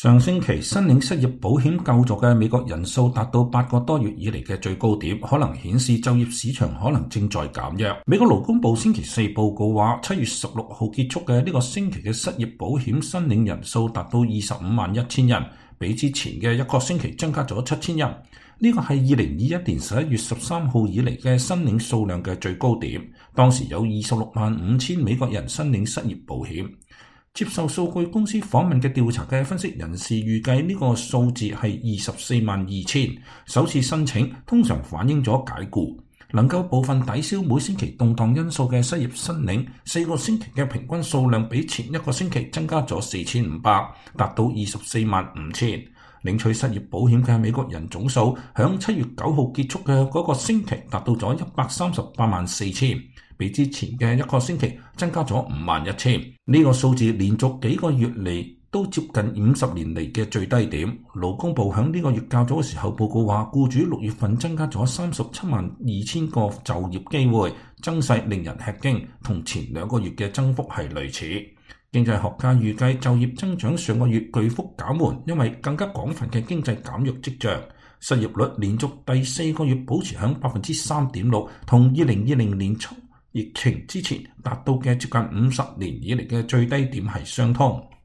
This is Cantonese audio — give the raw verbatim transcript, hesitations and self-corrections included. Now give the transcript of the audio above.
上星期申領失業保險救助嘅美國人數達到八個多月以嚟嘅最高點，可能顯示就業市場可能正在減弱。美國勞工部星期四報告話，七月十六號結束嘅呢個星期嘅失業保險申領人數達到二十五萬一千人，比之前嘅一個星期增加咗七千人。呢個係二零二一年十一月十三號以嚟嘅申領數量嘅最高點，當時有二十六萬五千美國人申領失業保險。接受數據公司訪問嘅調查嘅分析人士預計呢個數字係二十四萬二千。首次申請通常反映咗解僱，能夠部分抵消每星期動盪因素嘅失業申領，四個星期嘅平均數量比前一個星期增加咗四千五百，達到二十四萬五千。領取失業保險嘅美國人總數響七月九號結束嘅嗰個星期達到咗一百三十八萬四千，比之前嘅一個星期增加咗五萬一千。呢個數字連續幾個月嚟都接近五十年嚟嘅最低點。勞工部響呢個月較早嘅時候報告話，僱主六月份增加咗三十七萬二千個就業機會，增勢令人吃驚，同前兩個月嘅增幅係類似。經濟學家預計就業增長上個月巨幅減緩，因為更加廣泛嘅經濟減弱跡象。失業率連續第四個月保持響百分之三點六，同二零二零年初疫情之前達到嘅接近五十年以嚟嘅最低點係相通。